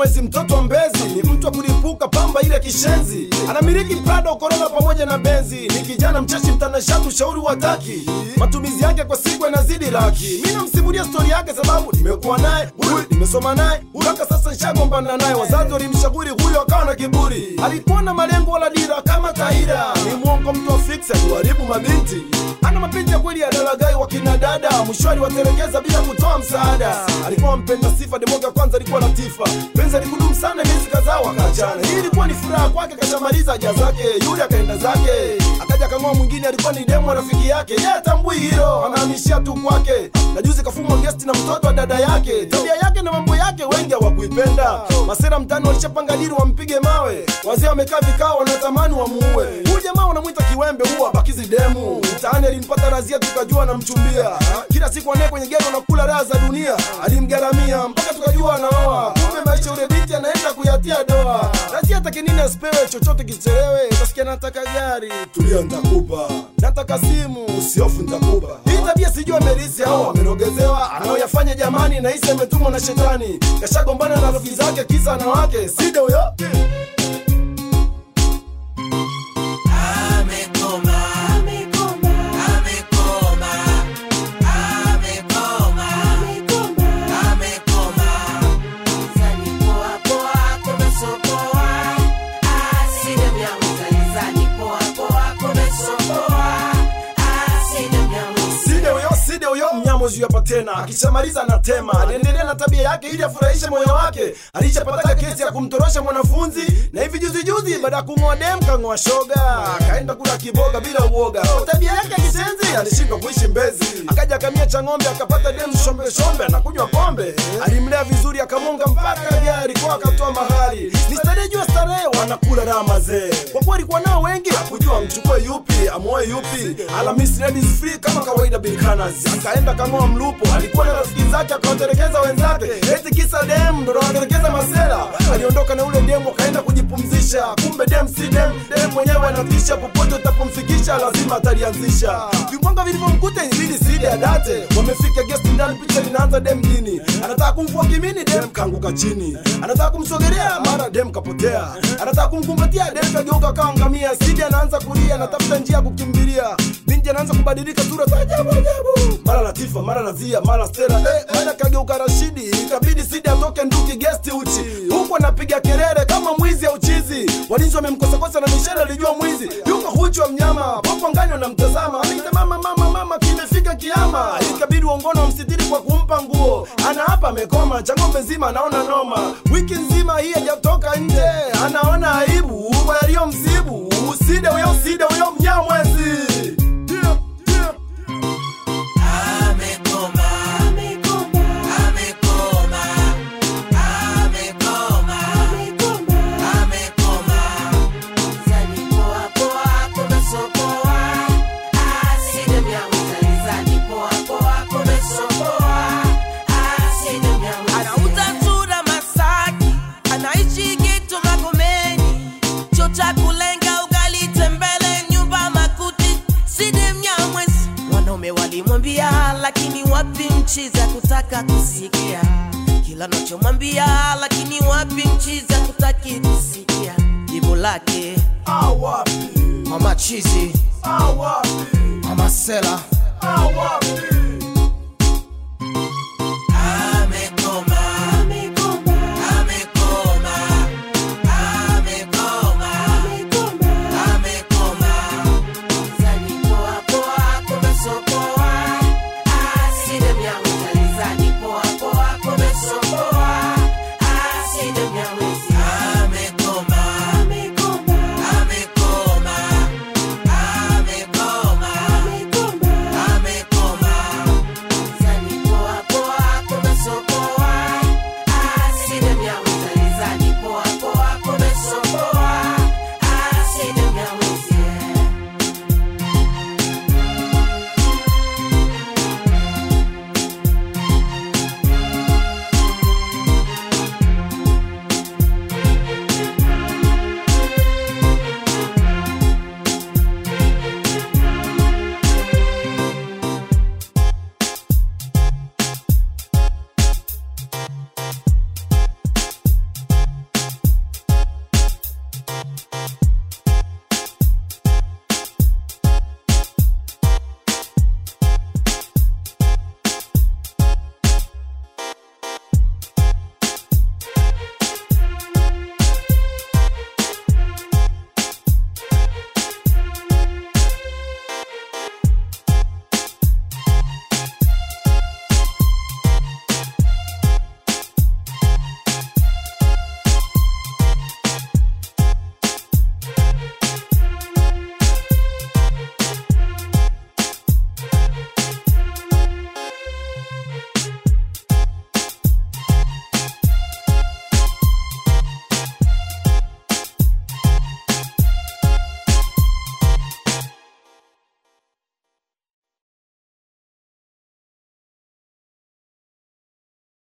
Mnyamwezi mtoto wa Mbezi, ni mtu wa kulipuka pamba ile kishenzi. Anamiliki Prado, Corolla pamoja na Benzi. Ni kijana mchashi mtanashati, ushauri wataki. Matumizi yake kwa siku yanazidi laki. Mimi namsimulia story yake sababu nimekuwa naye, nimesoma naye, mpaka sasa nishagombana naye. Wazazi walimshauri huyo akawa na kiburi. Alikuwa na malengo wala dira kama Taira. Ni mwongo, mtu wa fix, aliwaribu mabinti. Ana mapenzi ya kweli ya dalagai wa kina dada, mshwari watelekeza bila kutoa msaada. Alikuwa mpenda sifa, demoga kwanza alikuwa latifa. Penzi alikudumu sana miezi kadhaa wakachana. Hii ilikuwa ni furaha kwake, kashamaliza haja zake, yule akaenda zake. Akaja kang'oa mwingine, alikuwa ni demo rafiki yake. Yeye tambui hilo, anahamishia tu kwake. Na juzi kafumwa guest na mtoto wa dada yake. Tabia yake na mambo yake wengi hawakuipenda. Masera mtani walishapanga dili wampige mawe. Wazee wamekaa vikao wanatamani wamuue. Huyu jamaa wanamuita kiwembe, huwa bakizi demu. Mtaani alimpata razia, tukajua anamchumbia. Kila siku anaye kwenye gero na kula raha za dunia. Alimgaramia mpaka tukajua anaoa. Kumbe maisha ule binti anaenda kuyatia doa. Razia hataki nini asipewe, chochote kichelewe. Utasikia nataka gari, tulia nitakupa. Nataka simu, usiofu nitakupa. Hii tabia sijua amerisi au amerogezewa. Anaoyafanya jamani na hisi ametumwa na shetani. Kashagombana na rafiki zake kisa wanawake. Sida huyo? Mnyamwezi hapa tena, akishamaliza anatema. Aliendelea na tabia yake ili afurahishe moyo wake. Alishapata kesi ya kumtorosha mwanafunzi, na hivi juzi baada ya kung'oa dem kang'oa shoga. Akaenda kula kiboga bila uoga. Tabia yake ya kishenzi, alishindwa kuishi Mbezi. Akaja kamia cha ng'ombe, akapata dem shombe anakunywa pombe. Alimlea vizuri, akamonga mpaka gari kwa akatoa mahali. Ni starehe juu starehe, wanakula raha mazee. Kwa kuwa alikuwa nao wengi, hakujua mchukue yupi, amoe yupi. Alhamisi ladies free kama kawaida bilkanas. Akaenda kang'oa mlupo, alikuwa na rafiki zake, akawatelekeza wenzake. Eti kisa dem ndo anatelekeza masela. Aliondoka na ule dem akaenda kujipumzisha. Kumbe dem si dem, dem mwenyewe anatisha. Popote utapomfikisha lazima atalianzisha. Vibonga vilivyomkuta inabidi sidi adate. Wamefika guest ndani, picha linaanza dem dini. Anataka kumvua kimini, dem kaanguka chini. Anataka kumsogelea, mara dem kapotea. Anataka kumkumbatia, dem kageuka kama ngamia. Sidi anaanza kulia, anatafuta njia kukimbilia. Binti anaanza kubadilika sura za ajabu. Mara Latifa, mara Nazia, mara Stella, mara kageuka Rashidi. Ikabidi Sidi atoke nduki guest uchi. Huko anapiga kelele kama mwizi au chizi. Walinzi wamemkosa na Michelle alijua mwizi. Yuko huchu wa mnyama, popo ngani wanamtazama. Anaita mama, kimefika kiama. Ikabidi uongono wamsitiri kwa kumpa nguo. Ana hapa amekoma, cha ng'ombe nzima anaona noma. Wiki nzima hii hajatoka nje, anaona aibu kwa yaliyomsibu. Sidi huyo Mnyamwezi. Walimwambia lakini wapi mchiza kutaka kusikia. Kila nachomwambia lakini wapi mchiza kutaki kusikia. Jibu lake awapi, mama chizi awapi, mama Sela awapi. Poa, I see them young